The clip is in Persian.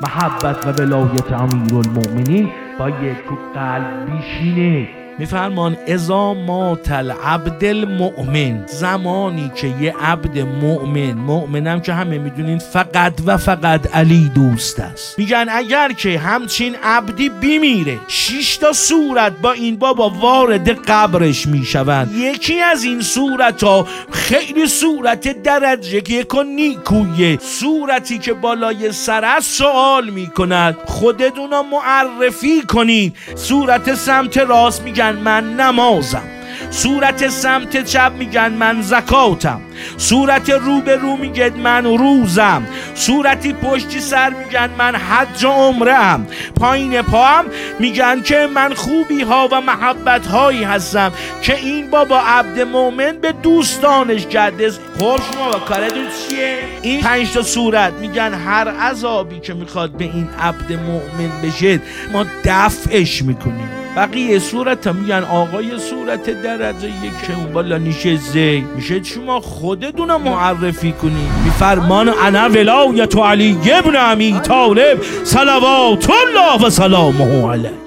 محبت و ولایت امیرالمؤمنین باید تو قلب بیشینه. میفرمان اذا مات العبد المؤمن، زمانی که یه عبد مؤمنم که همه میدونین فقط و فقط علی دوست است، میگن اگر که همچین عبدی بیمیره 6 تا صورت با این بابا وارد قبرش میشوند. یکی از این صورت ها خیلی صورت درجه یک و نیکویه، صورتی که بالای سر از سوال میکند خودتونا معرفی کنید. صورت سمت راست میگن من نمازم، صورت سمت چپ میگن من زکاتم، صورت رو به رو میگن من روزم، صورتی پشتی سر میگن من حج و عمرم، پایین پاهم میگن که من خوبی ها و محبت هایی هستم که این بابا عبد مومن به دوستانش کرده. خب شما با کارتون چیه؟ این 5 تا صورت میگن هر عذابی که میخواد به این عبد مومن بشه ما دفعش میکنیم. بقیه صورت هم میگن آقای صورت درجه یک که اون بالا نشسته میشه شما خودتون معرفی کنید. میفرمان انا ولایت علی ابن ابی طالب صلوات الله و سلامه علیه.